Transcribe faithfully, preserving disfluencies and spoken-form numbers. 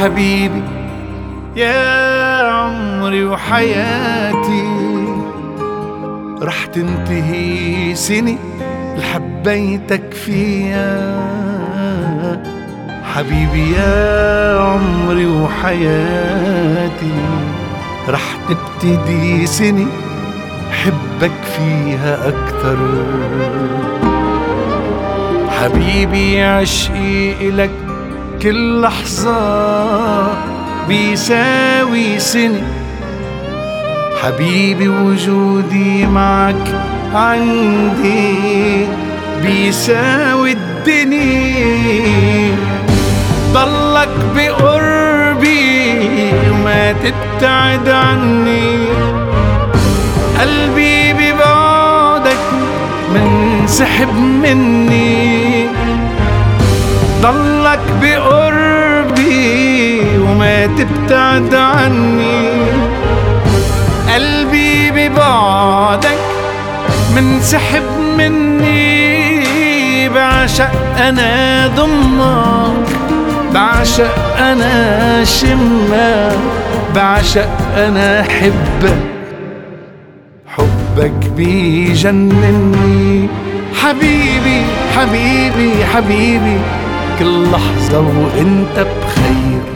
حبيبي يا عمري وحياتي، رح تنتهي سنة اللي حبيتك فيها. حبيبي يا عمري وحياتي، رح تبتدي سنة حبك فيها أكتر. حبيبي عشقي إلك كل لحظة بيساوي سنة. حبيبي وجودي معك عندي بيساوي الدنيا. ضلك بقربي وما تبتعد عني، قلبي ببعدك منسحب مني. ضلك بقربي وما تبتعد عني، قلبي ببعدك منسحب مني. بعشق أنا ضمك، بعشق أنا شمك، بعشق أنا حبك، حبك بيجنني. حبيبي حبيبي حبيبي، كل لحظة وانت بخير.